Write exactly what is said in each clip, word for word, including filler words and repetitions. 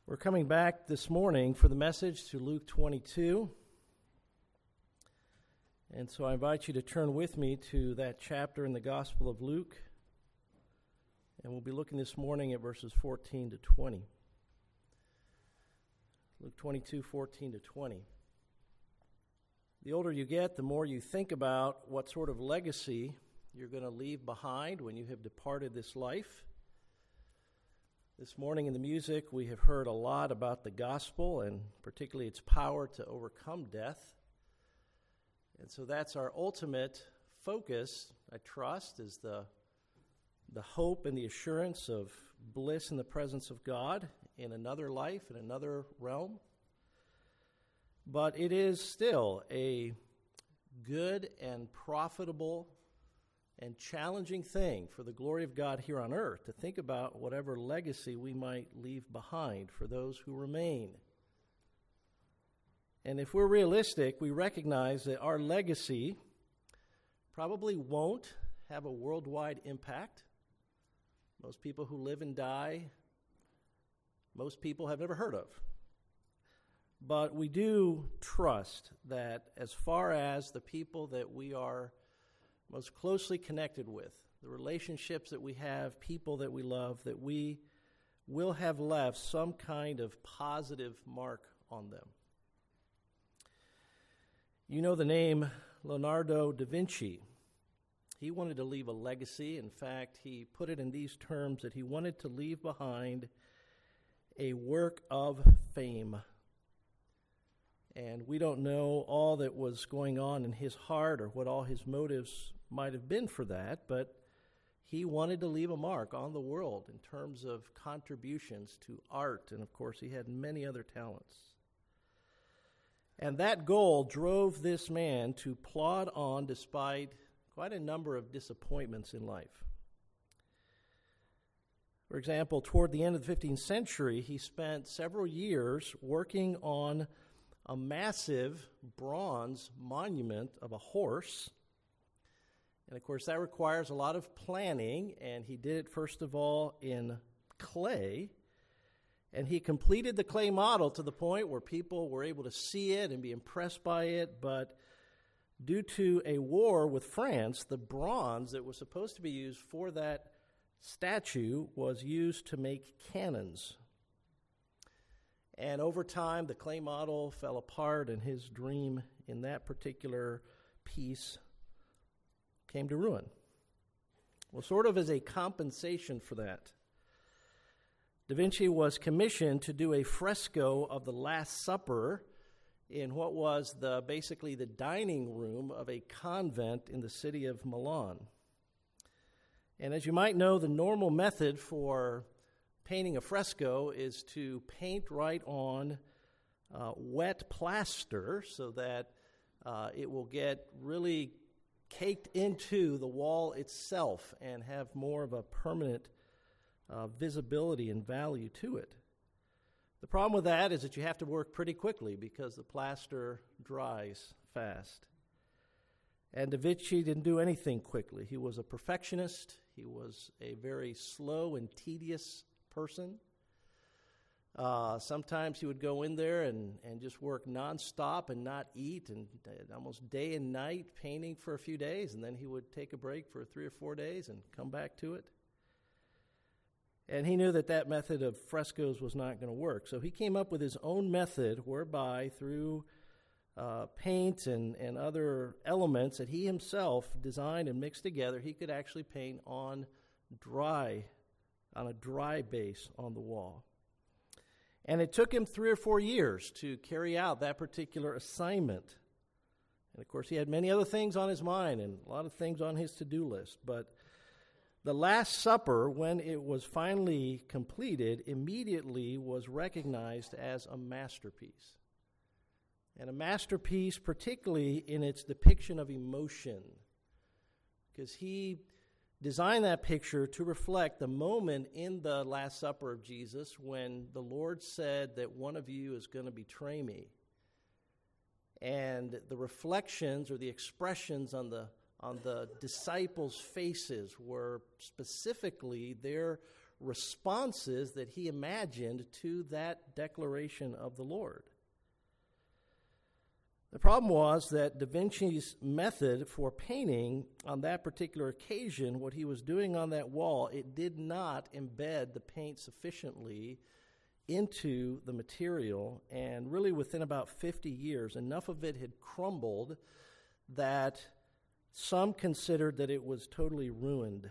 We're coming back this morning for the message to Luke twenty-two. And so I invite you to turn with me to that chapter in the Gospel of Luke. And we'll be looking this morning at verses fourteen to twenty. Luke twenty-two, fourteen to twenty. The older you get, the more you think about what sort of legacy you're going to leave behind when you have departed this life. This morning in the music, we have heard a lot about the gospel and particularly its power to overcome death. And so that's our ultimate focus, I trust, is the, the hope and the assurance of bliss in the presence of God in another life, in another realm. But it is still a good and profitable and challenging thing for the glory of God here on earth to think about whatever legacy we might leave behind for those who remain. And if we're realistic, we recognize that our legacy probably won't have a worldwide impact. Most people who live and die, most people have never heard of. But we do trust that as far as the people that we are most closely connected with, the relationships that we have, people that we love, that we will have left some kind of positive mark on them. You know the name Leonardo da Vinci. He wanted to leave a legacy. In fact, he put it in these terms that he wanted to leave behind a work of fame. And we don't know all that was going on in his heart or what all his motives might have been for that, but he wanted to leave a mark on the world in terms of contributions to art, and of course he had many other talents. And that goal drove this man to plod on despite quite a number of disappointments in life. For example, toward the end of the fifteenth century, he spent several years working on a massive bronze monument of a horse. And of course, that requires a lot of planning, and he did it first of all in clay. And he completed the clay model to the point where people were able to see it and be impressed by it, but due to a war with France, the bronze that was supposed to be used for that statue was used to make cannons. And over time, the clay model fell apart, and his dream in that particular piece came to ruin. Well, sort of as a compensation for that, Da Vinci was commissioned to do a fresco of the Last Supper in what was the basically the dining room of a convent in the city of Milan. And as you might know, the normal method for painting a fresco is to paint right on uh, wet plaster so that uh, it will get really caked into the wall itself and have more of a permanent uh, visibility and value to it. The problem with that is that you have to work pretty quickly because the plaster dries fast. And Da Vinci didn't do anything quickly. He was a perfectionist. He was a very slow and tedious person. Uh, sometimes he would go in there and, and just work nonstop and not eat and uh, almost day and night painting for a few days, and then he would take a break for three or four days and come back to it. And he knew that that method of frescoes was not going to work, so he came up with his own method whereby through uh, paint and, and other elements that he himself designed and mixed together, he could actually paint on dry on a dry base on the wall. And it took him three or four years to carry out that particular assignment. And of course, he had many other things on his mind and a lot of things on his to-do list. But the Last Supper, when it was finally completed, immediately was recognized as a masterpiece. And a masterpiece particularly in its depiction of emotion. Because he designed that picture to reflect the moment in the Last Supper of Jesus when the Lord said that one of you is going to betray me. And the reflections or the expressions on the on the disciples' faces were specifically their responses that he imagined to that declaration of the Lord. The problem was that Da Vinci's method for painting on that particular occasion, what he was doing on that wall, it did not embed the paint sufficiently into the material, and really within about fifty years, enough of it had crumbled that some considered that it was totally ruined.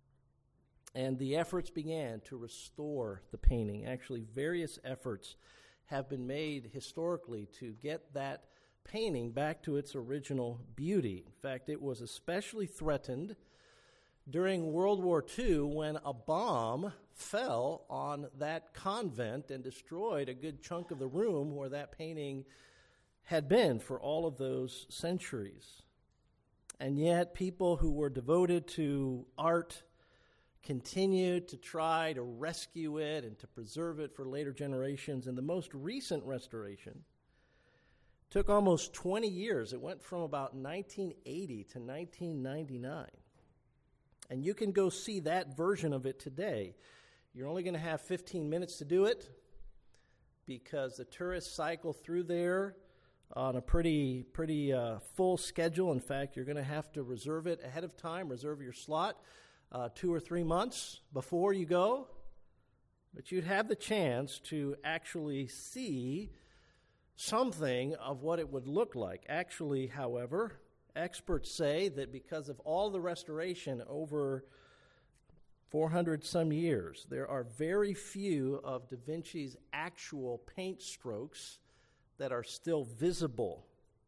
And the efforts began to restore the painting. Actually, various efforts have been made historically to get that painting back to its original beauty. In fact, it was especially threatened during World War Two when a bomb fell on that convent and destroyed a good chunk of the room where that painting had been for all of those centuries. And yet, people who were devoted to art continued to try to rescue it and to preserve it for later generations. And the most recent restoration took almost twenty years. It went from about nineteen eighty to nineteen ninety-nine. And you can go see that version of it today. You're only going to have fifteen minutes to do it because the tourists cycle through there on a pretty pretty uh, full schedule. In fact, you're going to have to reserve it ahead of time, reserve your slot uh, two or three months before you go. But you'd have the chance to actually see something of what it would look like. Actually, however, experts say that because of all the restoration over four hundred some years, there are very few of Da Vinci's actual paint strokes that are still visible.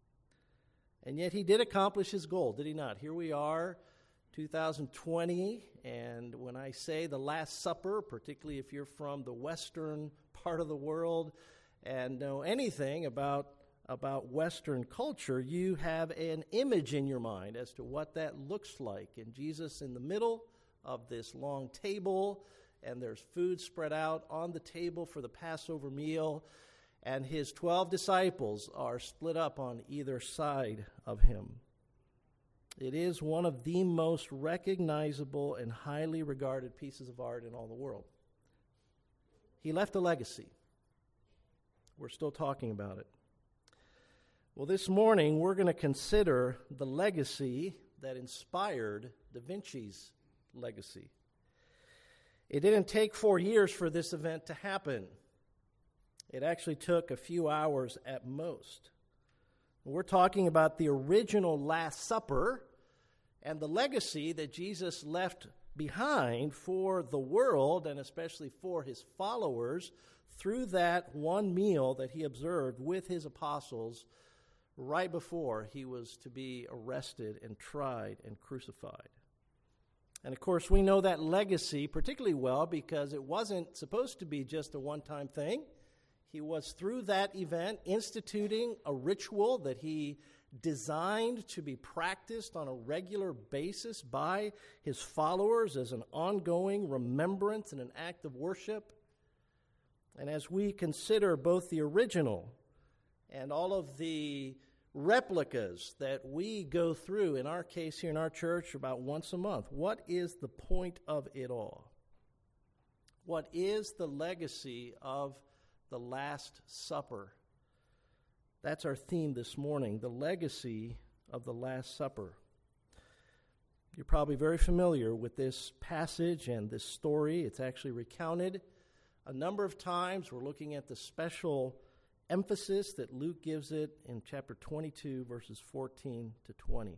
And yet he did accomplish his goal, did he not? Here we are, two thousand twenty, and when I say the Last Supper, particularly if you're from the western part of the world and know anything about, about Western culture, you have an image in your mind as to what that looks like. And Jesus in the middle of this long table, and there's food spread out on the table for the Passover meal, and his twelve disciples are split up on either side of him. It is one of the most recognizable and highly regarded pieces of art in all the world. He left a legacy. We're still talking about it. Well, this morning we're going to consider the legacy that inspired Da Vinci's legacy. It didn't take four years for this event to happen. It actually took a few hours at most. We're talking about the original Last Supper and the legacy that Jesus left behind for the world and especially for his followers through that one meal that he observed with his apostles right before he was to be arrested and tried and crucified. And of course, we know that legacy particularly well because it wasn't supposed to be just a one-time thing. He was, through that event, instituting a ritual that he designed to be practiced on a regular basis by his followers as an ongoing remembrance and an act of worship. And as we consider both the original and all of the replicas that we go through, in our case here in our church, about once a month, what is the point of it all? What is the legacy of the Last Supper? That's our theme this morning, the legacy of the Last Supper. You're probably very familiar with this passage and this story. It's actually recounted a number of times. We're looking at the special emphasis that Luke gives it in chapter twenty-two, verses fourteen to twenty.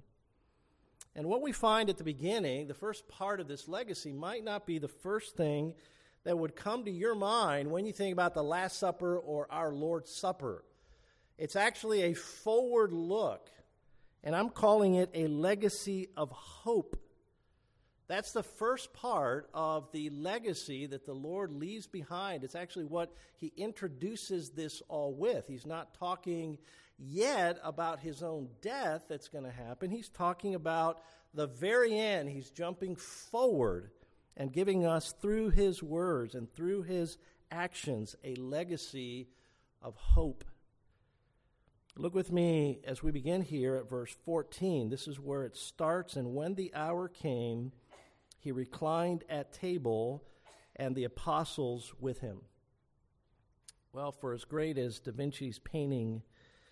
And what we find at the beginning, the first part of this legacy, might not be the first thing that would come to your mind when you think about the Last Supper or our Lord's Supper. It's actually a forward look, and I'm calling it a legacy of hope. That's the first part of the legacy that the Lord leaves behind. It's actually what he introduces this all with. He's not talking yet about his own death that's going to happen. He's talking about the very end. He's jumping forward and giving us, through his words and through his actions, a legacy of hope. Look with me as we begin here at verse fourteen. This is where it starts. And when the hour came, he reclined at table, and the apostles with him. Well, for as great as Da Vinci's painting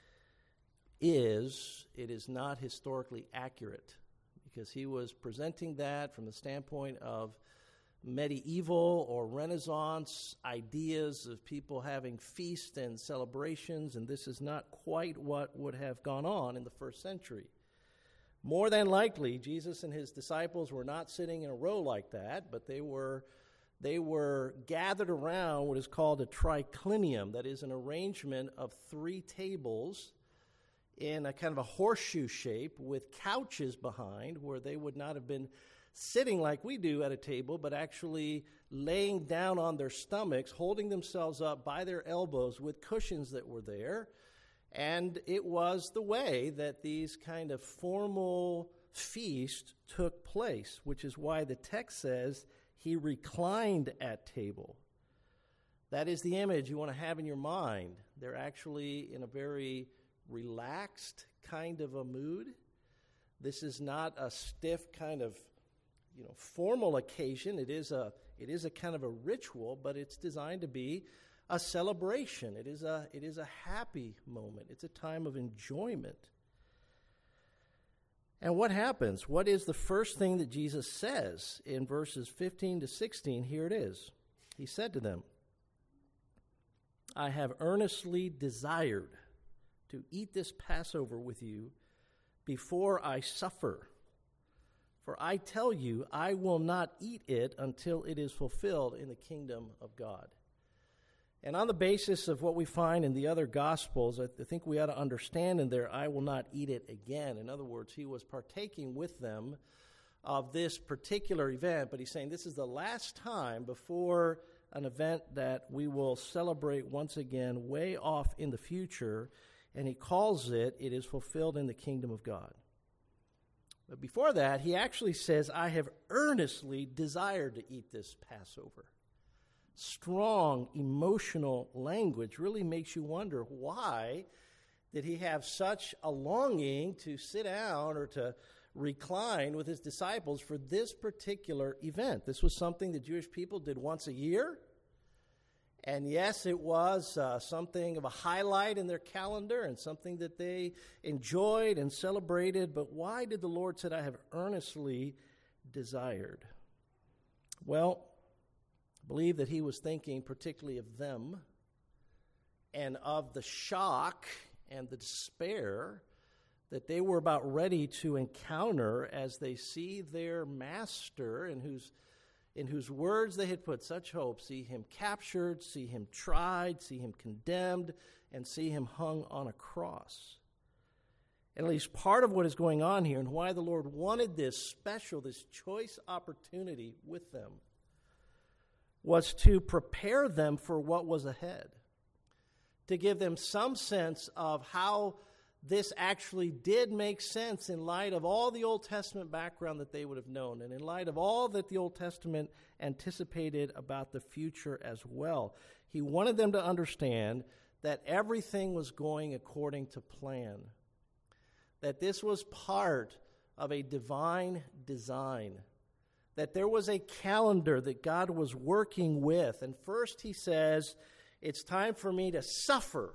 is, it is not historically accurate, because he was presenting that from the standpoint of medieval or Renaissance ideas of people having feasts and celebrations, and this is not quite what would have gone on in the first century. More than likely, Jesus and his disciples were not sitting in a row like that, but they were they were gathered around what is called a triclinium, that is an arrangement of three tables in a kind of a horseshoe shape with couches behind, where they would not have been sitting like we do at a table, but actually laying down on their stomachs, holding themselves up by their elbows with cushions that were there. And it was the way that these kind of formal feasts took place, which is why the text says he reclined at table. That is the image you want to have in your mind. They're actually in a very relaxed kind of a mood. This is not a stiff kind of, you know, formal occasion. It is a it is a kind of a ritual, but it's designed to be a celebration. It is a it is a happy moment. It's a time of enjoyment. And what happens? What is the first thing that Jesus says in verses fifteen to sixteen? Here it is. He said to them, I have earnestly desired to eat this Passover with you before I suffer. For I tell you, I will not eat it until it is fulfilled in the kingdom of God. And on the basis of what we find in the other Gospels, I think we ought to understand in there, I will not eat it again. In other words, he was partaking with them of this particular event, but he's saying this is the last time before an event that we will celebrate once again way off in the future, and he calls it, it is fulfilled in the kingdom of God. But before that, he actually says, I have earnestly desired to eat this Passover. Strong, emotional language really makes you wonder, why did he have such a longing to sit down or to recline with his disciples for this particular event? This was something the Jewish people did once a year. And yes, it was uh, something of a highlight in their calendar and something that they enjoyed and celebrated. But why did the Lord say, I have earnestly desired? Well, I believe that he was thinking particularly of them and of the shock and the despair that they were about ready to encounter as they see their master, in whose in whose words they had put such hope, see him captured, see him tried, see him condemned, and see him hung on a cross. And at least part of what is going on here and why the Lord wanted this special, this choice opportunity with them, was to prepare them for what was ahead, to give them some sense of how this actually did make sense in light of all the Old Testament background that they would have known, and in light of all that the Old Testament anticipated about the future as well. He wanted them to understand that everything was going according to plan, that this was part of a divine design, that there was a calendar that God was working with. And first he says, it's time for me to suffer,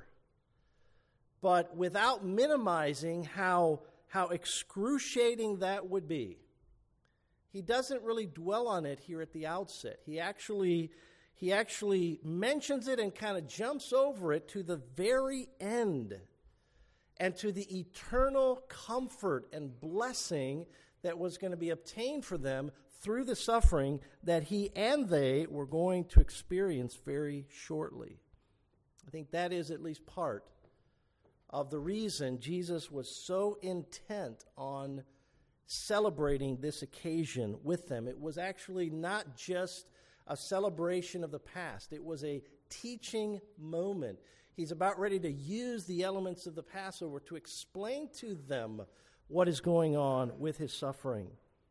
but without minimizing how, how excruciating that would be. He doesn't really dwell on it here at the outset. He actually, he actually mentions it and kind of jumps over it to the very end and to the eternal comfort and blessing that was going to be obtained for them through the suffering that he and they were going to experience very shortly. I think that is at least part of the reason Jesus was so intent on celebrating this occasion with them. It was actually not just a celebration of the past. It was a teaching moment. He's about ready to use the elements of the Passover to explain to them what is going on with his suffering.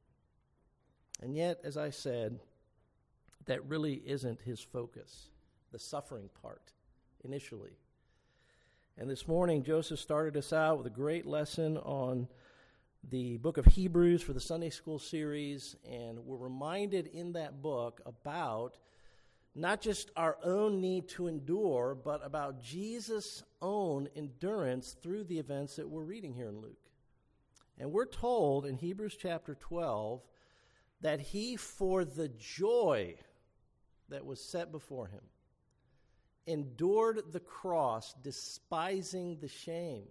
And yet, as I said, that really isn't his focus, the suffering part, initially. And this morning, Joseph started us out with a great lesson on the book of Hebrews for the Sunday School series, and we're reminded in that book about not just our own need to endure, but about Jesus' own endurance through the events that we're reading here in Luke. And we're told in Hebrews chapter twelve that he, for the joy that was set before him, endured the cross, despising the shame.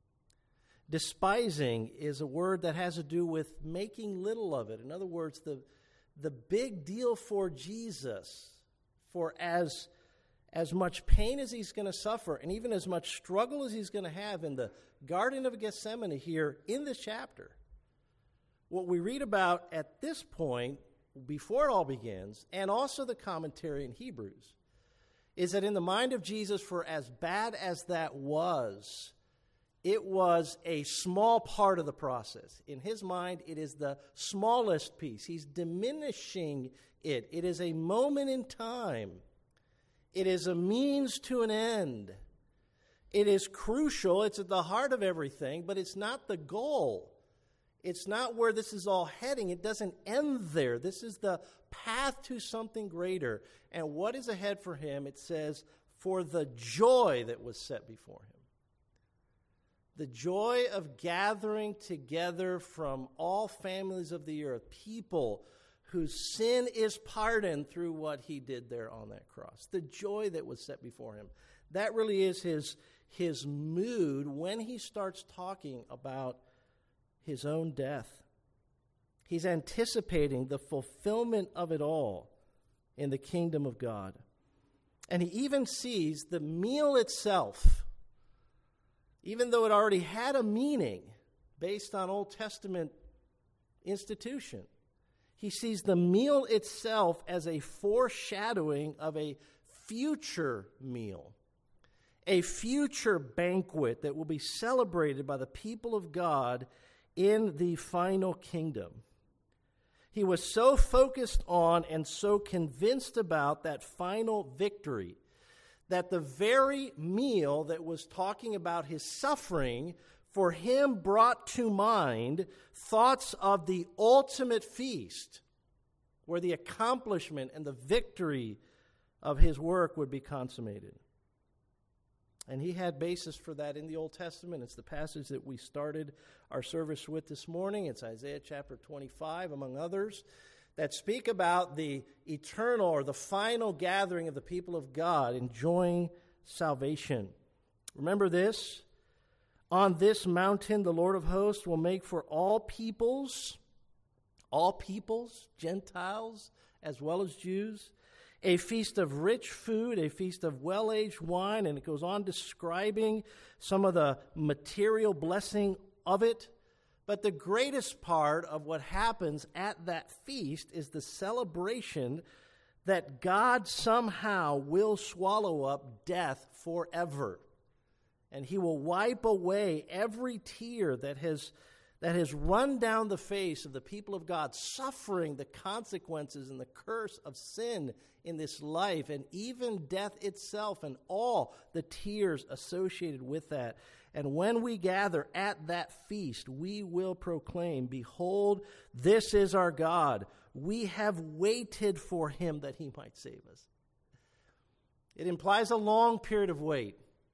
Despising is a word that has to do with making little of it. In other words, the, the big deal for Jesus, for as, as much pain as he's going to suffer, and even as much struggle as he's going to have in the Garden of Gethsemane here in this chapter, what we read about at this point, before it all begins, and also the commentary in Hebrews, is that in the mind of Jesus, for as bad as that was, it was a small part of the process. In his mind, it is the smallest piece. He's diminishing it. It is a moment in time. It is a means to an end. It is crucial. It's at the heart of everything, but it's not the goal. It's not where this is all heading. It doesn't end there. This is the path to something greater. And what is ahead for him? It says, for the joy that was set before him. The joy of gathering together from all families of the earth, people whose sin is pardoned through what he did there on that cross. The joy that was set before him. That really is his, his mood when he starts talking about his own death. He's anticipating the fulfillment of it all in the kingdom of God. And he even sees the meal itself, even though it already had a meaning based on Old Testament institution. He sees the meal itself as a foreshadowing of a future meal, a future banquet that will be celebrated by the people of God in the final kingdom. He was so focused on and so convinced about that final victory that the very meal that was talking about his suffering for him brought to mind thoughts of the ultimate feast, where the accomplishment and the victory of his work would be consummated. And he had basis for that in the Old Testament. It's the passage that we started our service with this morning. It's Isaiah chapter twenty-five, among others, that speak about the eternal or the final gathering of the people of God enjoying salvation. Remember this: on this mountain the Lord of hosts will make for all peoples, all peoples, Gentiles as well as Jews, a feast of rich food, a feast of well-aged wine, and it goes on describing some of the material blessing of it. But the greatest part of what happens at that feast is the celebration that God somehow will swallow up death forever. And he will wipe away every tear that has that has run down the face of the people of God, suffering the consequences and the curse of sin in this life, and even death itself and all the tears associated with that. And when we gather at that feast, we will proclaim, behold, this is our God. We have waited for him that he might save us. It implies a long period of wait.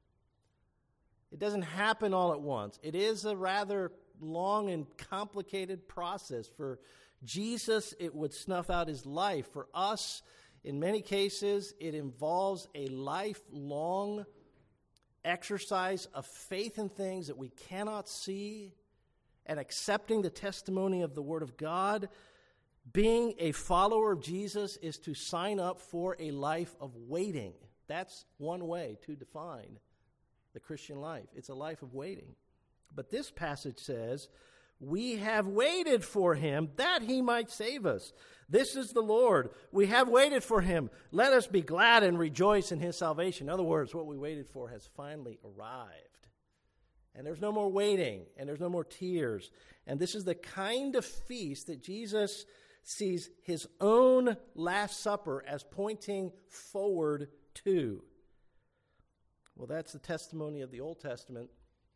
It doesn't happen all at once. It is a rather long and complicated process. For Jesus, it would snuff out his life. For us, in many cases, it involves a lifelong exercise of faith in things that we cannot see, and accepting the testimony of the Word of God. Being a follower of Jesus is to sign up for a life of waiting. That's one way to define the Christian life. It's a life of waiting. But this passage says, we have waited for him that he might save us. This is the Lord. We have waited for him. Let us be glad and rejoice in his salvation. In other words, what we waited for has finally arrived. And there's no more waiting, and there's no more tears. And this is the kind of feast that Jesus sees his own Last Supper as pointing forward to. Well, that's the testimony of the Old Testament.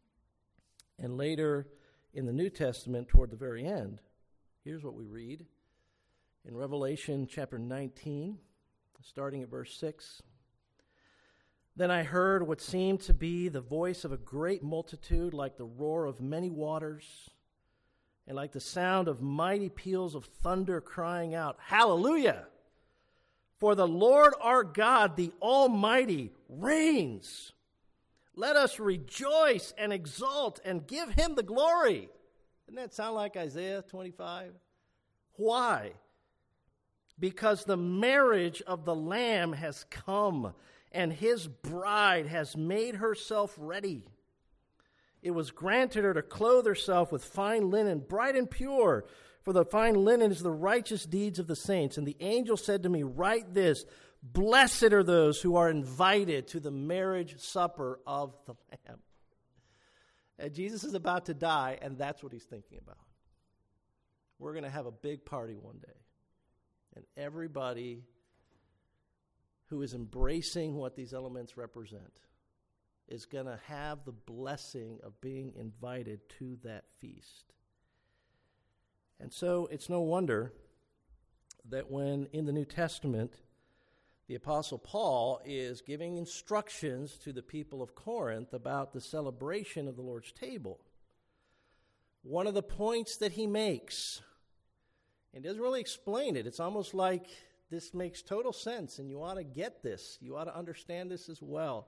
And later in the New Testament, toward the very end, here's what we read in Revelation chapter nineteen. starting at verse six. Then I heard what seemed to be the voice of a great multitude, like the roar of many waters, and like the sound of mighty peals of thunder, crying out, Hallelujah! For the Lord our God, the Almighty, reigns. Let us rejoice and exult and give him the glory. Doesn't that sound like Isaiah twenty-five? Why? Because the marriage of the Lamb has come, and his bride has made herself ready. It was granted her to clothe herself with fine linen, bright and pure, for the fine linen is the righteous deeds of the saints. And the angel said to me, Write this, Blessed are those who are invited to the marriage supper of the Lamb. And Jesus is about to die, and that's what he's thinking about. We're going to have a big party one day. And everybody who is embracing what these elements represent is going to have the blessing of being invited to that feast. And so it's no wonder that when in the New Testament the Apostle Paul is giving instructions to the people of Corinth about the celebration of the Lord's table, one of the points that he makes, and doesn't really explain it, it's almost like this makes total sense and you ought to get this, you ought to understand this as well.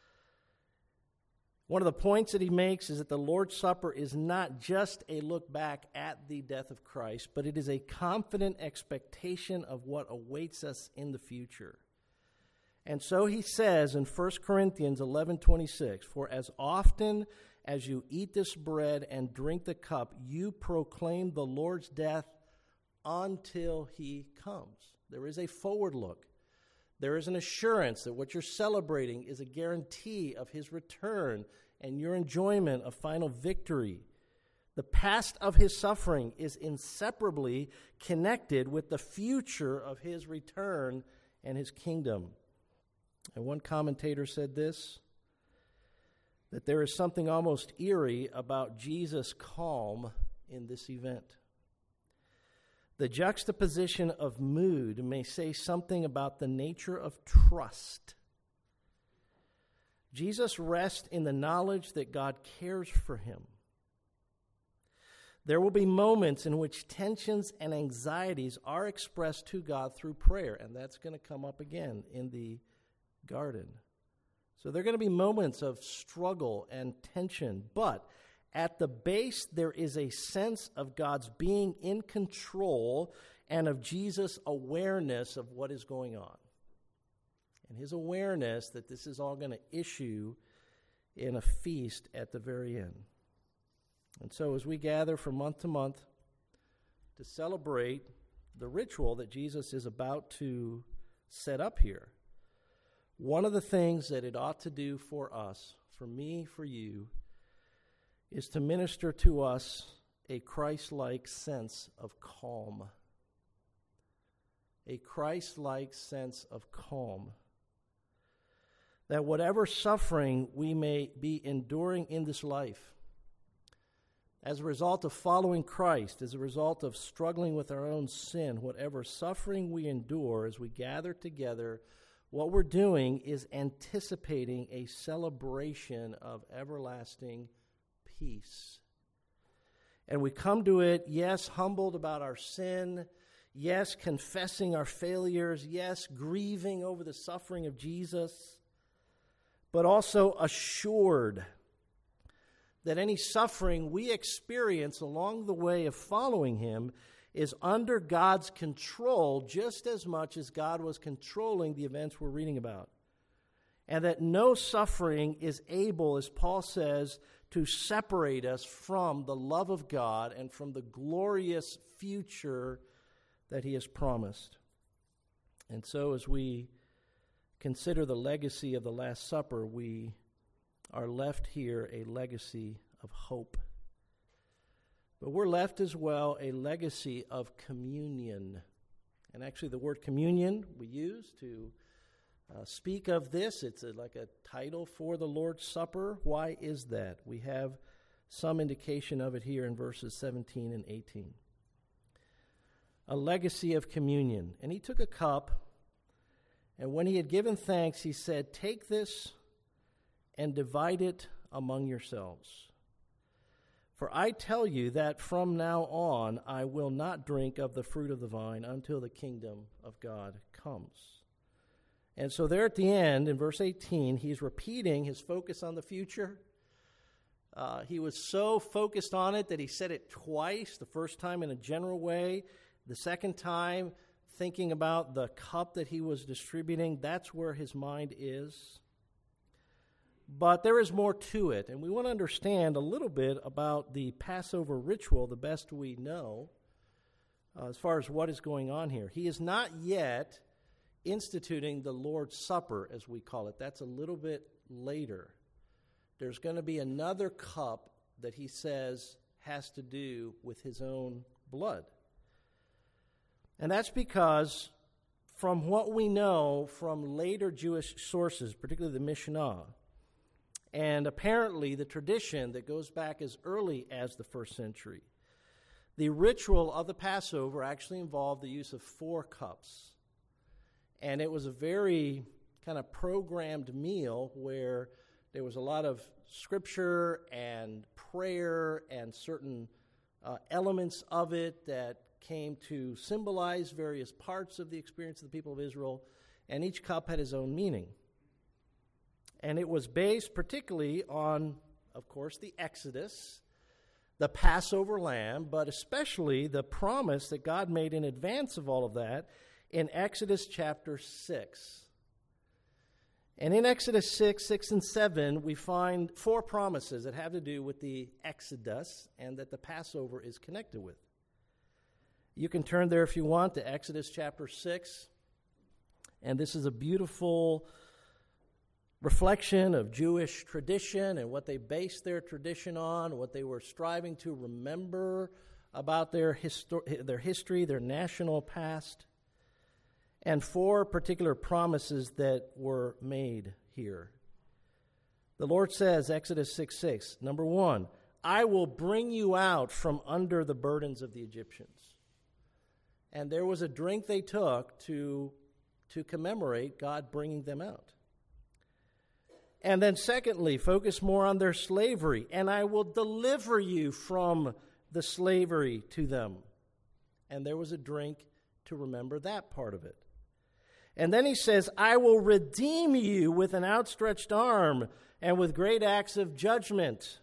One of the points that he makes is that the Lord's Supper is not just a look back at the death of Christ, but it is a confident expectation of what awaits us in the future. And so he says in First Corinthians eleven twenty-six, For as often as you eat this bread and drink the cup, you proclaim the Lord's death until he comes. There is a forward look. There is an assurance that what you're celebrating is a guarantee of his return and your enjoyment of final victory. The past of his suffering is inseparably connected with the future of his return and his kingdom. And one commentator said this, that there is something almost eerie about Jesus' calm in this event. The juxtaposition of mood may say something about the nature of trust. Jesus rests in the knowledge that God cares for him. There will be moments in which tensions and anxieties are expressed to God through prayer, and that's going to come up again in the garden. So there are going to be moments of struggle and tension, but at the base, there is a sense of God's being in control and of Jesus' awareness of what is going on. And his awareness that this is all going to issue in a feast at the very end. And so as we gather from month to month to celebrate the ritual that Jesus is about to set up here, one of the things that it ought to do for us, for me, for you, is to minister to us a Christ-like sense of calm. A Christ-like sense of calm. That whatever suffering we may be enduring in this life, as a result of following Christ, as a result of struggling with our own sin, whatever suffering we endure as we gather together, what we're doing is anticipating a celebration of everlasting peace. And we come to it, yes, humbled about our sin, yes, confessing our failures, yes, grieving over the suffering of Jesus, but also assured that any suffering we experience along the way of following him is under God's control just as much as God was controlling the events we're reading about. And that no suffering is able, as Paul says, to separate us from the love of God and from the glorious future that he has promised. And so as we consider the legacy of the Last Supper, we are left here a legacy of hope. But we're left as well a legacy of communion. And actually the word communion we use to uh, speak of this, it's a, like a title for the Lord's Supper. Why is that? We have some indication of it here in verses seventeen and eighteen. A legacy of communion. And he took a cup, And when he had given thanks, he said, "Take this and divide it among yourselves. For I tell you that from now on I will not drink of the fruit of the vine until the kingdom of God comes." And so there at the end, in verse eighteen, he's repeating his focus on the future. Uh, he was so focused on it that he said it twice, the first time in a general way, the second time thinking about the cup that he was distributing. That's where his mind is. But there is more to it, and we want to understand a little bit about the Passover ritual the best we know uh, as far as what is going on here. He is not yet instituting the Lord's Supper, as we call it. That's a little bit later. There's going to be another cup that he says has to do with his own blood. And that's because from what we know from later Jewish sources, particularly the Mishnah, and apparently the tradition that goes back as early as the first century, the ritual of the Passover actually involved the use of four cups. And it was a very kind of programmed meal where there was a lot of scripture and prayer and certain uh, elements of it that came to symbolize various parts of the experience of the people of Israel, and each cup had his own meaning. And it was based particularly on, of course, the Exodus, the Passover lamb, but especially the promise that God made in advance of all of that in Exodus chapter six. And in Exodus six, six and seven, we find four promises that have to do with the Exodus and that the Passover is connected with. You can turn there if you want to Exodus chapter six. And this is a beautiful reflection of Jewish tradition and what they based their tradition on, what they were striving to remember about their, histo- their history, their national past, and four particular promises that were made here. The Lord says, Exodus six six, number one, "I will bring you out from under the burdens of the Egyptians." And there was a drink they took to, to commemorate God bringing them out. And then secondly, focus more on their slavery. "And I will deliver you from the slavery to them." And there was a drink to remember that part of it. And then he says, "I will redeem you with an outstretched arm and with great acts of judgment."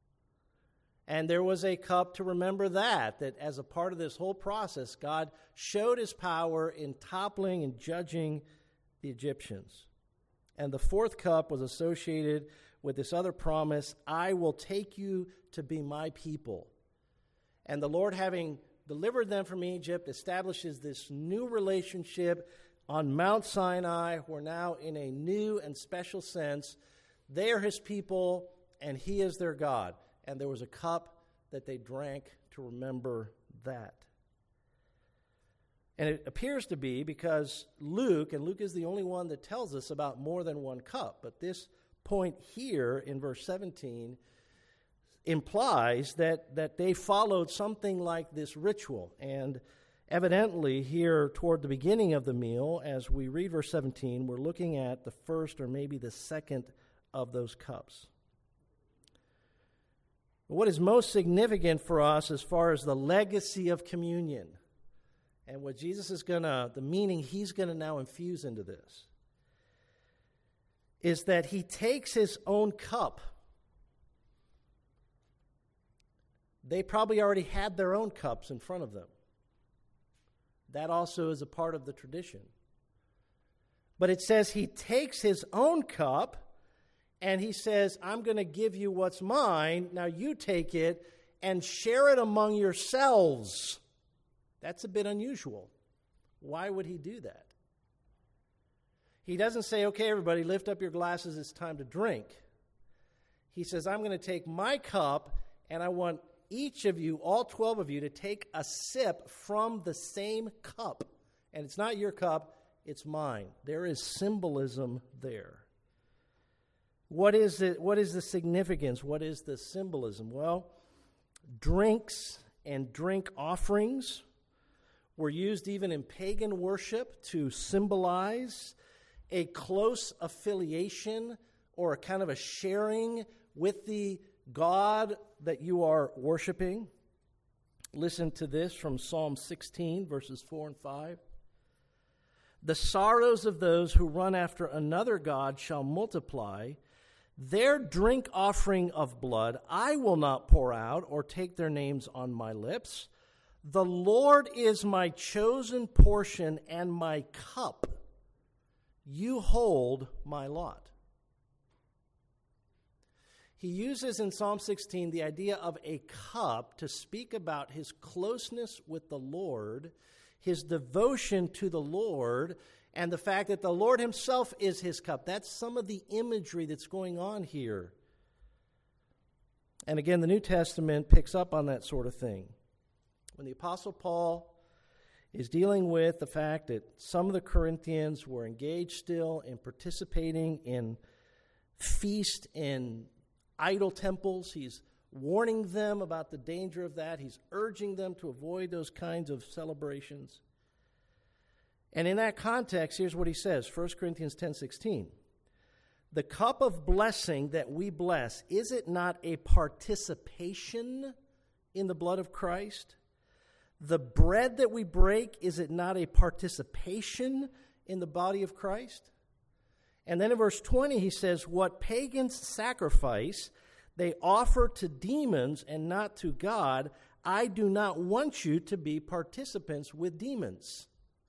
And there was a cup to remember that, that as a part of this whole process, God showed his power in toppling and judging the Egyptians. And the fourth cup was associated with this other promise, "I will take you to be my people." And the Lord, having delivered them from Egypt, establishes this new relationship on Mount Sinai. We're now in a new and special sense. They are his people, and he is their God. And there was a cup that they drank to remember that. And it appears to be because Luke, and Luke is the only one that tells us about more than one cup, but this point here in verse seventeen implies that, that they followed something like this ritual. And evidently here toward the beginning of the meal, as we read verse seventeen, we're looking at the first or maybe the second of those cups. What is most significant for us as far as the legacy of communion and what Jesus is going to, the meaning he's going to now infuse into this, is that he takes his own cup. They probably already had their own cups in front of them. That also is a part of the tradition. But it says he takes his own cup and he says, "I'm going to give you what's mine. Now you take it and share it among yourselves." That's a bit unusual. Why would he do that? He doesn't say, "Okay, everybody, lift up your glasses. It's time to drink." He says, "I'm going to take my cup and I want each of you, all twelve of you, to take a sip from the same cup. And it's not your cup, it's mine." There is symbolism there. What is it? What is the significance? What is the symbolism? Well, drinks and drink offerings were used even in pagan worship to symbolize a close affiliation or a kind of a sharing with the God that you are worshiping? Listen to this from Psalm sixteen, verses four and five. The sorrows of those who run after another god shall multiply. Their drink offering of blood I will not pour out or take their names on my lips. The Lord is my chosen portion and my cup. You hold my lot. He uses in Psalm sixteen the idea of a cup to speak about his closeness with the Lord, his devotion to the Lord, and the fact that the Lord himself is his cup. That's some of the imagery that's going on here. And again, the New Testament picks up on that sort of thing. When the Apostle Paul is dealing with the fact that some of the Corinthians were engaged still in participating in feast and idol temples, he's warning them about the danger of that. He's urging them to avoid those kinds of celebrations. And in that context, here's what he says, First Corinthians ten sixteen. The cup of blessing that we bless, is it not a participation in the blood of Christ? The bread that we break, is it not a participation in the body of Christ? And then in verse twenty, he says, what pagans sacrifice, they offer to demons and not to God. I do not want you to be participants with demons.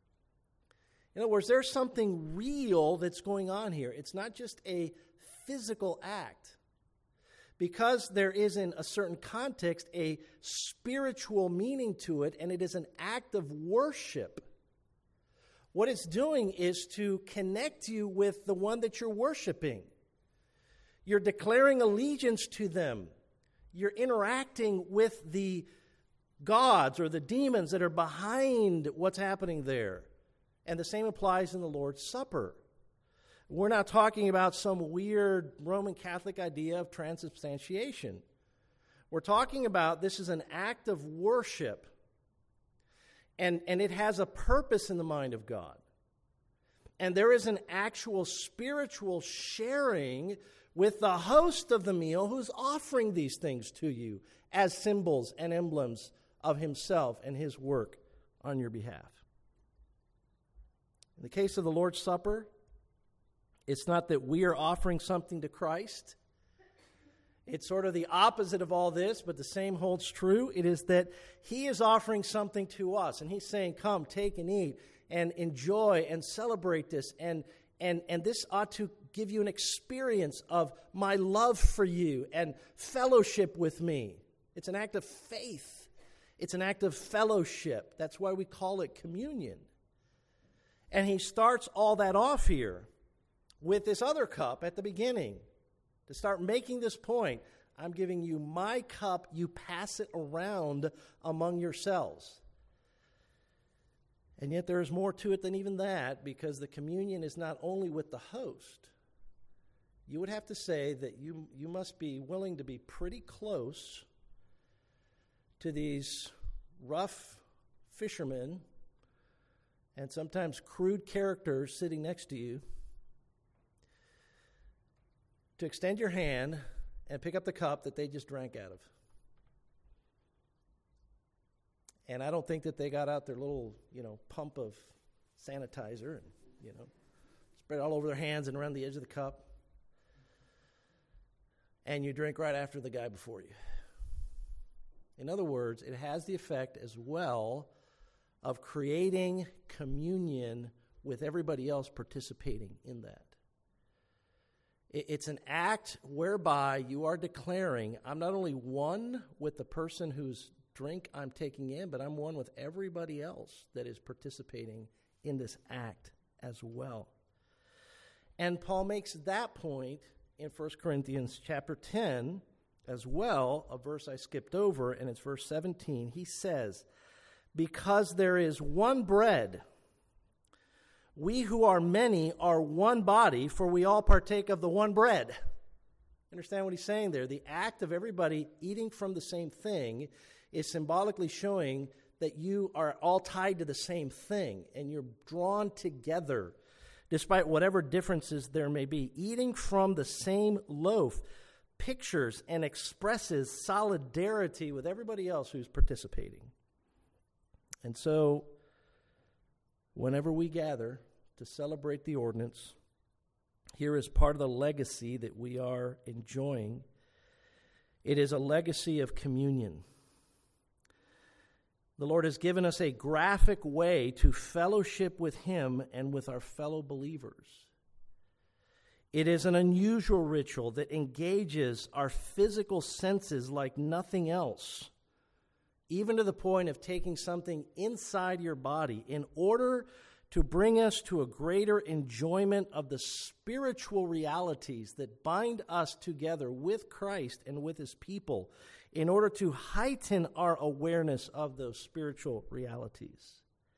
In other words, there's something real that's going on here. It's not just a physical act. Because there is, in a certain context, a spiritual meaning to it, and it is an act of worship. What it's doing is to connect you with the one that you're worshiping. You're declaring allegiance to them. You're interacting with the gods or the demons that are behind what's happening there. And the same applies in the Lord's Supper. We're not talking about some weird Roman Catholic idea of transubstantiation. We're talking about this is an act of worship. And, and it has a purpose in the mind of God. And there is an actual spiritual sharing with the host of the meal who's offering these things to you as symbols and emblems of himself and his work on your behalf. In the case of the Lord's Supper, it's not that we are offering something to Christ. It's sort of the opposite of all this, but the same holds true. It is that he is offering something to us, and he's saying, come, take and eat, and enjoy and celebrate this. And, and, and this ought to give you an experience of my love for you and fellowship with me. It's an act of faith. It's an act of fellowship. That's why we call it communion. And he starts all that off here with this other cup at the beginning to start making this point. I'm giving you my cup, you pass it around among yourselves. And yet there is more to it than even that, because the communion is not only with the host. You would have to say that you, you must be willing to be pretty close to these rough fishermen and sometimes crude characters sitting next to you to extend your hand and pick up the cup that they just drank out of. And I don't think that they got out their little, you know, pump of sanitizer and, you know, spread it all over their hands and around the edge of the cup. And you drink right after the guy before you. In other words, it has the effect as well of creating communion with everybody else participating in that. It's an act whereby you are declaring, I'm not only one with the person whose drink I'm taking in, but I'm one with everybody else that is participating in this act as well. And Paul makes that point in First Corinthians chapter ten as well, a verse I skipped over, and it's verse seventeen. He says, because there is one bread, we who are many are one body, for we all partake of the one bread. Understand what he's saying there? The act of everybody eating from the same thing is symbolically showing that you are all tied to the same thing, and you're drawn together. despite whatever differences there may be. Eating from the same loaf pictures and expresses solidarity with everybody else who's participating. And so, whenever we gather to celebrate the ordinance, here is part of the legacy that we are enjoying. It is a legacy of communion. The Lord has given us a graphic way to fellowship with Him and with our fellow believers. It is an unusual ritual that engages our physical senses like nothing else, even to the point of taking something inside your body in order to bring us to a greater enjoyment of the spiritual realities that bind us together with Christ and with His people, in order to heighten our awareness of those spiritual realities.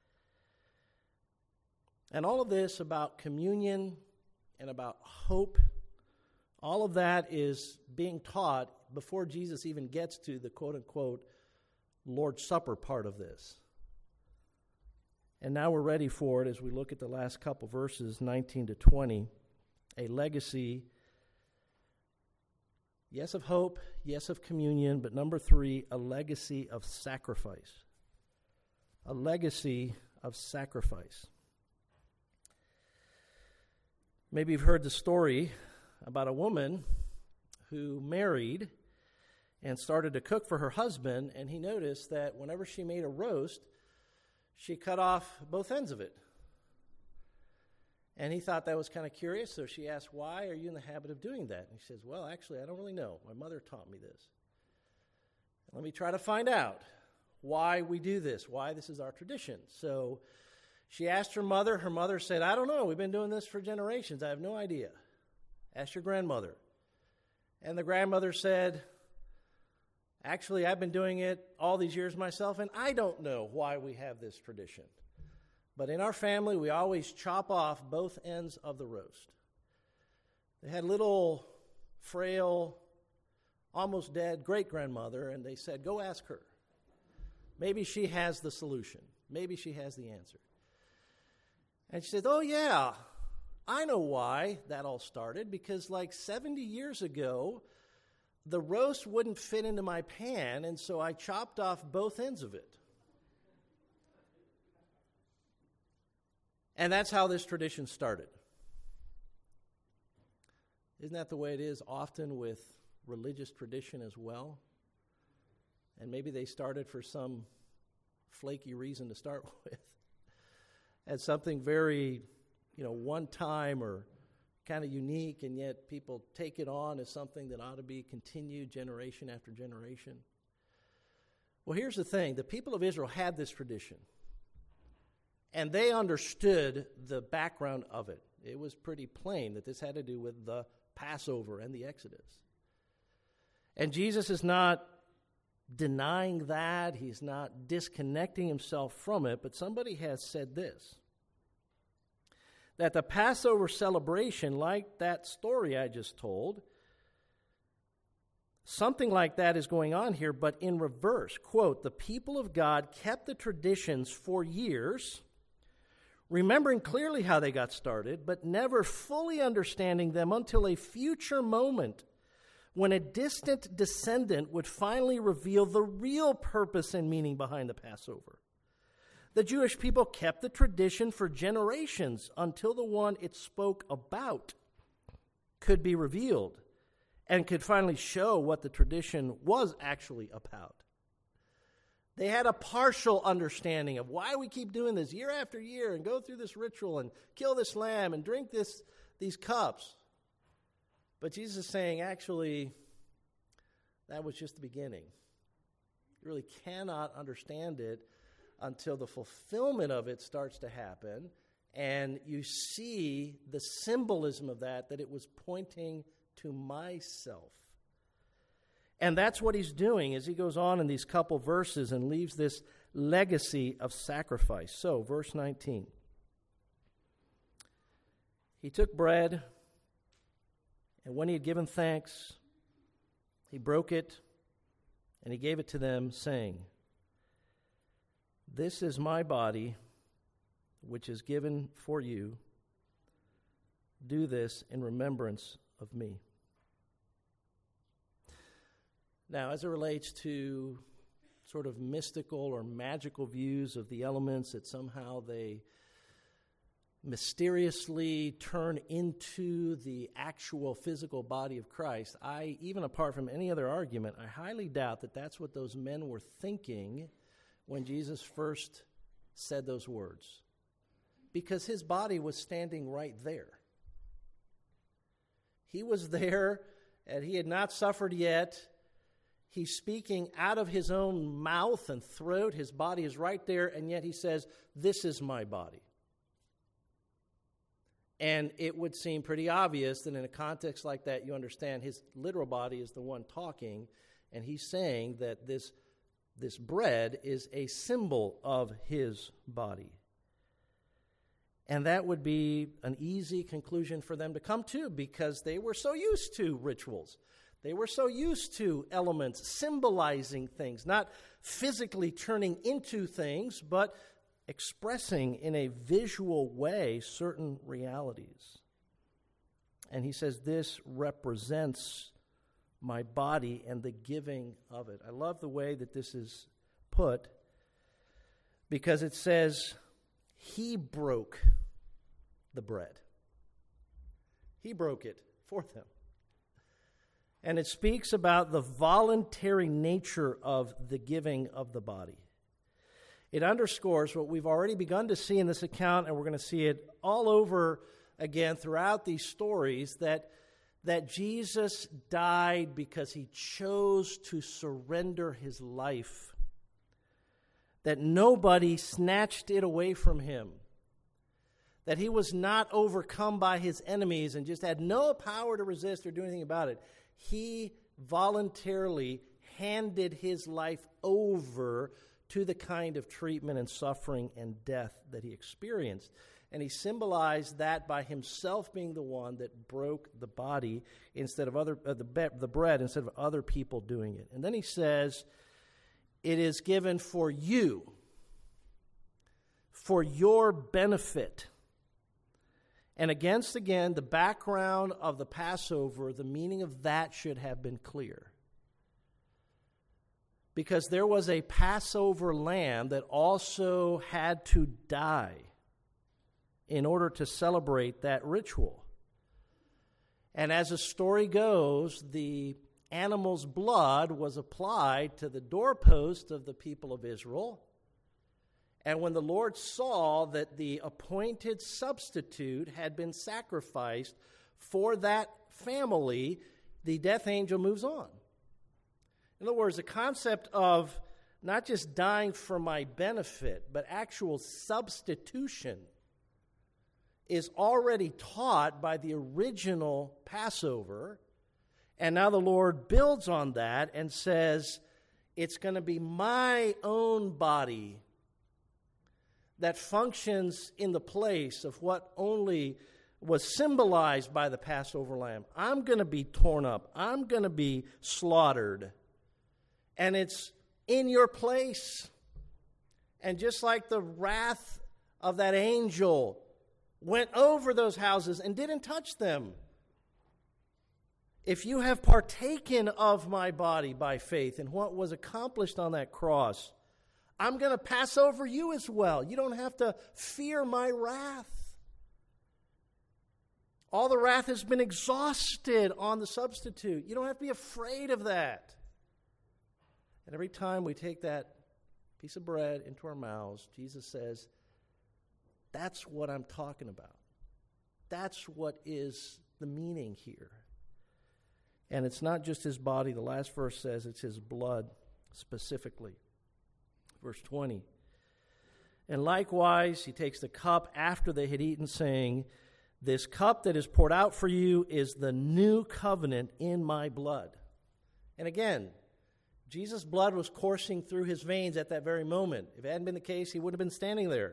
And all of this about communion and about hope, all of that is being taught before Jesus even gets to the quote-unquote Lord's Supper part of this. And now we're ready for it as we look at the last couple verses, nineteen to twenty, a legacy, yes, of hope, yes, of communion, but number three, a legacy of sacrifice. A legacy of sacrifice. Maybe you've heard the story about a woman who married and started to cook for her husband, and he noticed that whenever she made a roast, she cut off both ends of it. And he thought that was kind of curious, so she asked, "Why are you in the habit of doing that?" And he says, "Well, actually, I don't really know. My mother taught me this. Let me try to find out why we do this, why this is our tradition." So she asked her mother. Her mother said, "I don't know. We've been doing this for generations. I have no idea. Ask your grandmother." And the grandmother said, "Actually, I've been doing it all these years myself, and I don't know why we have this tradition. But in our family, we always chop off both ends of the roast." They had a little, frail, almost dead great-grandmother, and they said, "Go ask her. Maybe she has the solution. Maybe she has the answer." And she said, "Oh, yeah, I know why that all started, because like seventy years ago, the roast wouldn't fit into my pan, and so I chopped off both ends of it." And that's how this tradition started. Isn't that the way it is often with religious tradition as well? And maybe they started for some flaky reason to start with, as something very, you know, one time or kind of unique, and yet people take it on as something that ought to be continued generation after generation. Well, here's the thing. The people of Israel had this tradition, and they understood the background of it. It was pretty plain that this had to do with the Passover and the Exodus. And Jesus is not denying that. He's not disconnecting himself from it, but somebody has said this, that the Passover celebration, like that story I just told, something like that is going on here, but in reverse. Quote, "The people of God kept the traditions for years, remembering clearly how they got started, but never fully understanding them until a future moment when a distant descendant would finally reveal the real purpose and meaning behind the Passover. The Jewish people kept the tradition for generations until the one it spoke about could be revealed and could finally show what the tradition was actually about. They had a partial understanding of why we keep doing this year after year and go through this ritual and kill this lamb and drink this these cups. But Jesus is saying, actually, that was just the beginning. You really cannot understand it until the fulfillment of it starts to happen, and you see the symbolism of that, that it was pointing to myself. And that's what he's doing as he goes on in these couple verses and leaves this legacy of sacrifice. So, verse nineteen. He took bread, and when he had given thanks, he broke it, and he gave it to them, saying, "This is my body, which is given for you. do this in remembrance of me. Now, as it relates to sort of mystical or magical views of the elements, that somehow they mysteriously turn into the actual physical body of Christ, I, even apart from any other argument, I highly doubt that that's what those men were thinking when Jesus first said those words, because his body was standing right there. He was there, and he had not suffered yet. He's speaking out of his own mouth and throat. His body is right there, and yet he says, "This is my body." And it would seem pretty obvious that in a context like that, you understand his literal body is the one talking, and he's saying that this, this bread is a symbol of his body. And that would be an easy conclusion for them to come to, because they were so used to rituals. They were so used to elements symbolizing things, not physically turning into things, but expressing in a visual way certain realities. And he says, this represents my body and the giving of it. I love the way that this is put, because it says, he broke the bread. He broke it for them. And it speaks about the voluntary nature of the giving of the body. It underscores what we've already begun to see in this account, and we're going to see it all over again throughout these stories, that, that Jesus died because he chose to surrender his life. That nobody snatched it away from him. That he was not overcome by his enemies and just had no power to resist or do anything about it. He voluntarily handed his life over to the kind of treatment and suffering and death that he experienced. And he symbolized that by himself being the one that broke the body instead of other uh, the, be- the bread instead of other people doing it. And then he says, it is given for you, for your benefit. And against, again, the background of the Passover, the meaning of that should have been clear. Because there was a Passover lamb that also had to die in order to celebrate that ritual. And as the story goes, the animal's blood was applied to the doorpost of the people of Israel. And when the Lord saw that the appointed substitute had been sacrificed for that family, the death angel moves on. In other words, the concept of not just dying for my benefit, but actual substitution is already taught by the original Passover. And now the Lord builds on that and says, it's going to be my own body that functions in the place of what only was symbolized by the Passover lamb. I'm going to be torn up. I'm going to be slaughtered. And it's in your place. And just like the wrath of that angel went over those houses and didn't touch them, if you have partaken of my body by faith and what was accomplished on that cross, I'm going to pass over you as well. You don't have to fear my wrath. All the wrath has been exhausted on the substitute. You don't have to be afraid of that. And every time we take that piece of bread into our mouths, Jesus says, that's what I'm talking about. That's what is the meaning here. And it's not just his body. The last verse says it's his blood specifically. Verse twenty. And likewise, he takes the cup after they had eaten, saying, this cup that is poured out for you is the new covenant in my blood. And again, Jesus' blood was coursing through his veins at that very moment. If it hadn't been the case, he would have been standing there.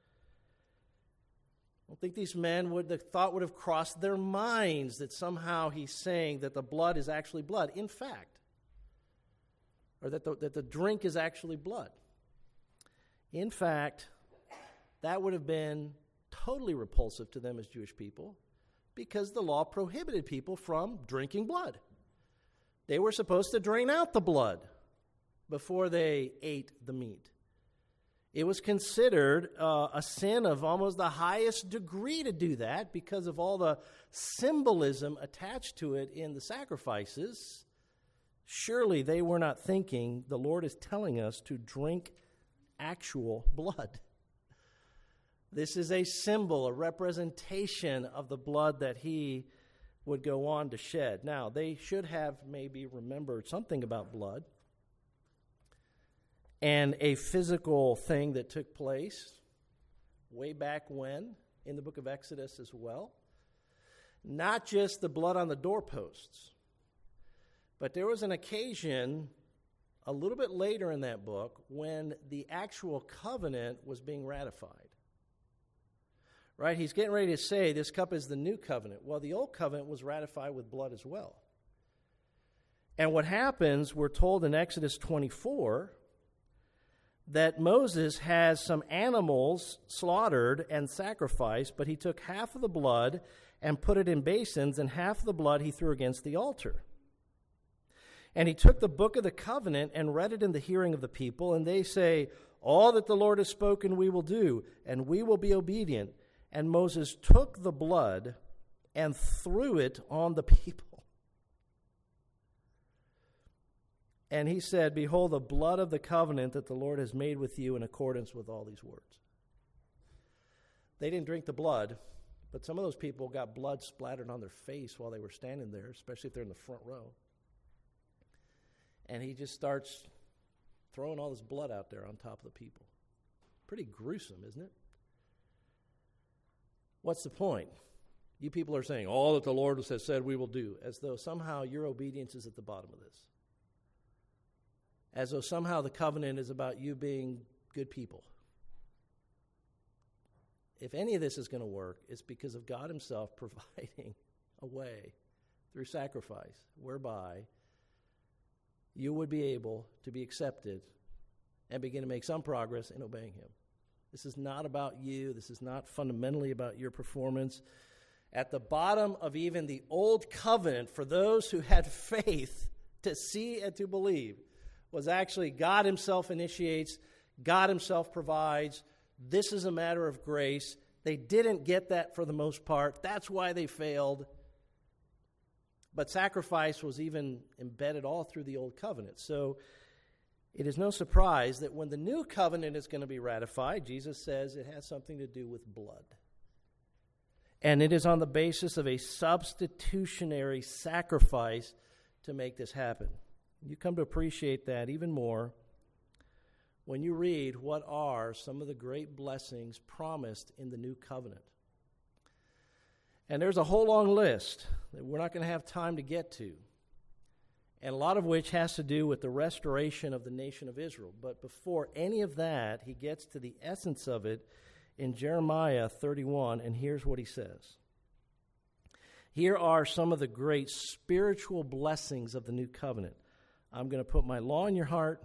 I don't think these men would, the thought would have crossed their minds that somehow he's saying that the blood is actually blood. In fact, or that the, that the drink is actually blood. In fact, that would have been totally repulsive to them as Jewish people, because the law prohibited people from drinking blood. They were supposed to drain out the blood before they ate the meat. It was considered uh, a sin of almost the highest degree to do that because of all the symbolism attached to it in the sacrifices. Surely they were not thinking the Lord is telling us to drink actual blood. This is a symbol, a representation of the blood that he would go on to shed. Now, they should have maybe remembered something about blood and a physical thing that took place way back when in the book of Exodus as well. Not just the blood on the doorposts, but there was an occasion a little bit later in that book when the actual covenant was being ratified. Right? He's getting ready to say this cup is the new covenant. Well, the old covenant was ratified with blood as well. And what happens, we're told in Exodus twenty-four, that Moses has some animals slaughtered and sacrificed, but he took half of the blood and put it in basins, and half of the blood he threw against the altar. And he took the book of the covenant and read it in the hearing of the people, and they say, all that the Lord has spoken we will do, and we will be obedient. And Moses took the blood and threw it on the people. And he said, behold, the blood of the covenant that the Lord has made with you in accordance with all these words. They didn't drink the blood, but some of those people got blood splattered on their face while they were standing there, especially if they're in the front row. And he just starts throwing all this blood out there on top of the people. Pretty gruesome, isn't it? What's the point? You people are saying, all that the Lord has said we will do, as though somehow your obedience is at the bottom of this. As though somehow the covenant is about you being good people. If any of this is going to work, it's because of God himself providing a way through sacrifice whereby you would be able to be accepted and begin to make some progress in obeying him. This is not about you. This is not fundamentally about your performance. At the bottom of even the old covenant, for those who had faith to see and to believe, was actually God himself initiates, God himself provides. This is a matter of grace. They didn't get that for the most part. That's why they failed. But sacrifice was even embedded all through the old covenant. So it is no surprise that when the new covenant is going to be ratified, Jesus says it has something to do with blood. And it is on the basis of a substitutionary sacrifice to make this happen. You come to appreciate that even more when you read what are some of the great blessings promised in the new covenant. And there's a whole long list that we're not going to have time to get to, and a lot of which has to do with the restoration of the nation of Israel. But before any of that, he gets to the essence of it in Jeremiah thirty-one, and here's what he says. Here are some of the great spiritual blessings of the new covenant. I'm going to put my law in your heart.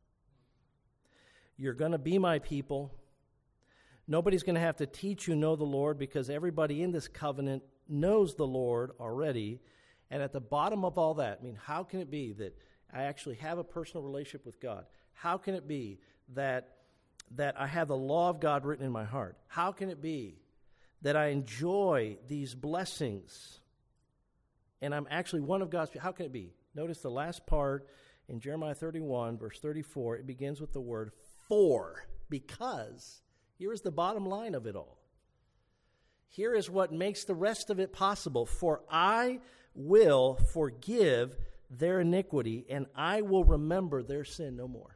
You're going to be my people. Nobody's going to have to teach you know the Lord, because everybody in this covenant knows the Lord already. And at the bottom of all that, I mean, how can it be that I actually have a personal relationship with God? How can it be that that I have the law of God written in my heart? How can it be that I enjoy these blessings and I'm actually one of God's people? How can it be? Notice the last part in Jeremiah thirty-one, verse thirty-four, it begins with the word for, because. Here is the bottom line of it all. Here is what makes the rest of it possible. For I will forgive their iniquity, and I will remember their sin no more.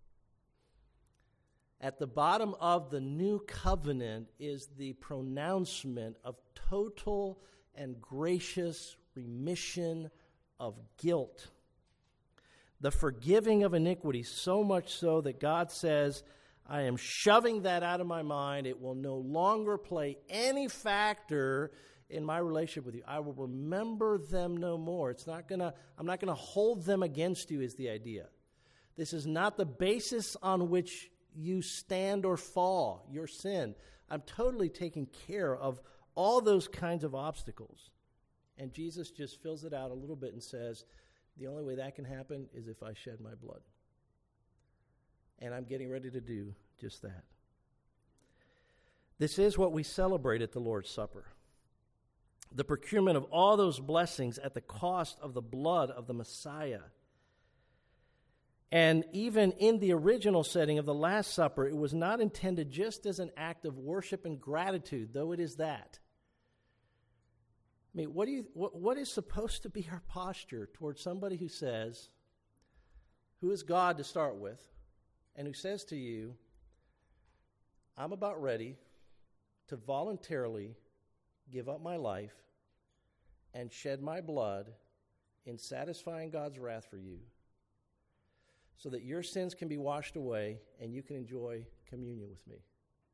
At the bottom of the new covenant is the pronouncement of total and gracious remission of guilt. The forgiving of iniquity, so much so that God says, I am shoving that out of my mind. It will no longer play any factor in my relationship with you. I will remember them no more. It's not gonna, I'm not going to hold them against you is the idea. This is not the basis on which you stand or fall, your sin. I'm totally taking care of all those kinds of obstacles. And Jesus just fills it out a little bit and says, the only way that can happen is if I shed my blood. And I'm getting ready to do just that. This is what we celebrate at the Lord's Supper. The procurement of all those blessings at the cost of the blood of the Messiah. And even in the original setting of the Last Supper, it was not intended just as an act of worship and gratitude, though it is that. I mean, what do you what, what is supposed to be our posture towards somebody who says, who is God to start with, and who says to you, I'm about ready to voluntarily give up my life and shed my blood in satisfying God's wrath for you so that your sins can be washed away and you can enjoy communion with me.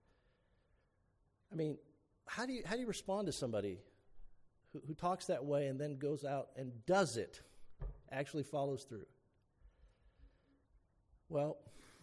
I mean, how do you how do you respond to somebody who, who talks that way and then goes out and does it, actually follows through? Well,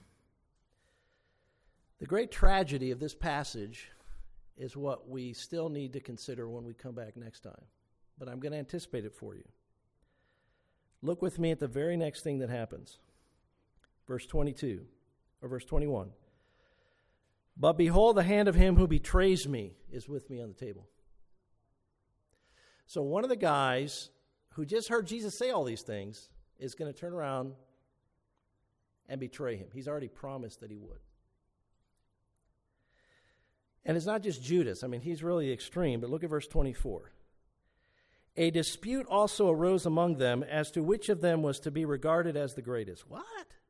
the great tragedy of this passage is what we still need to consider when we come back next time. But I'm going to anticipate it for you. Look with me at the very next thing that happens. Verse twenty-two, or verse twenty-one. But behold, the hand of him who betrays me is with me on the table. So one of the guys who just heard Jesus say all these things is going to turn around and betray him. He's already promised that he would. And it's not just Judas. I mean, he's really extreme, but look at verse twenty-four. A dispute also arose among them as to which of them was to be regarded as the greatest. What?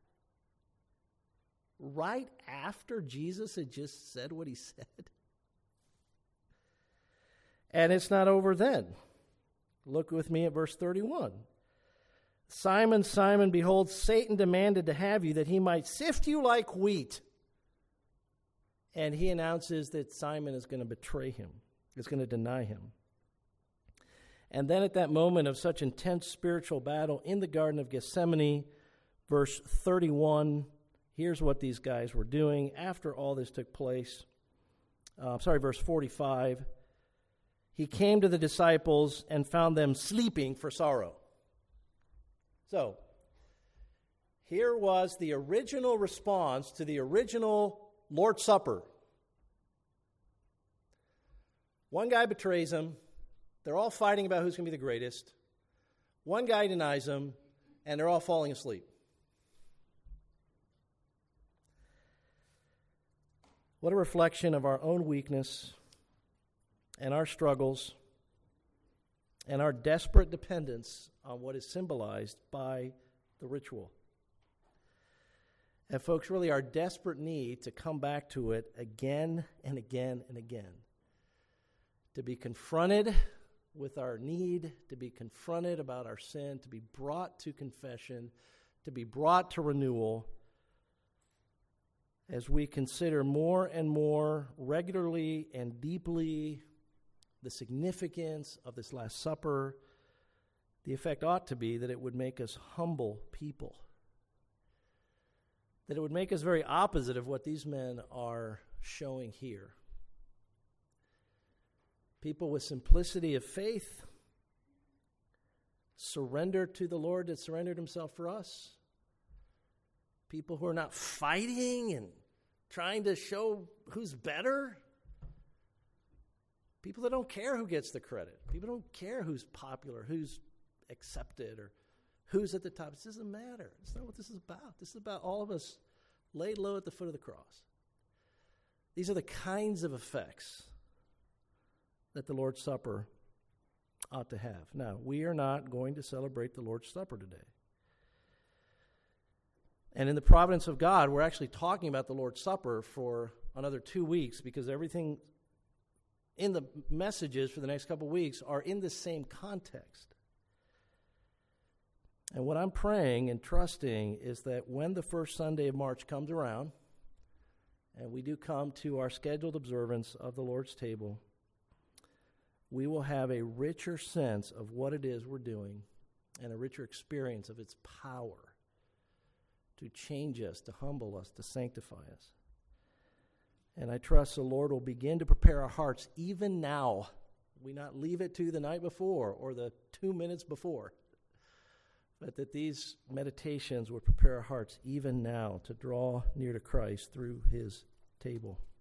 Right after Jesus had just said what he said? And it's not over then. Look with me at verse thirty-one. Simon, Simon, behold, Satan demanded to have you that he might sift you like wheat. And he announces that Simon is going to betray him, is going to deny him. And then at that moment of such intense spiritual battle in the Garden of Gethsemane, verse thirty-one, here's what these guys were doing after all this took place. Uh, sorry, verse forty-five. He came to the disciples and found them sleeping for sorrow. So, here was the original response to the original Lord's Supper. One guy betrays him. They're all fighting about who's going to be the greatest. One guy denies him, and they're all falling asleep. What a reflection of our own weakness and our struggles and our desperate dependence on what is symbolized by the ritual. And folks, really our desperate need to come back to it again and again and again. To be confronted with our need, to be confronted about our sin, to be brought to confession, to be brought to renewal, as we consider more and more regularly and deeply the significance of this Last Supper. The effect ought to be that it would make us humble people. That it would make us very opposite of what these men are showing here. People with simplicity of faith, surrender to the Lord that surrendered himself for us. People who are not fighting and trying to show who's better. People that don't care who gets the credit. People don't care who's popular, who's accepted, or who's at the top. It doesn't matter. It's not what this is about. This is about all of us laid low at the foot of the cross. These are the kinds of effects that the Lord's Supper ought to have. Now, we are not going to celebrate the Lord's Supper today. And in the providence of God, we're actually talking about the Lord's Supper for another two weeks because everything in the messages for the next couple of weeks are in the same context. And what I'm praying and trusting is that when the first Sunday of March comes around, and we do come to our scheduled observance of the Lord's table, we will have a richer sense of what it is we're doing and a richer experience of its power to change us, to humble us, to sanctify us. And I trust the Lord will begin to prepare our hearts even now. We not leave it to the night before or the two minutes before, but that these meditations will prepare our hearts even now to draw near to Christ through his table.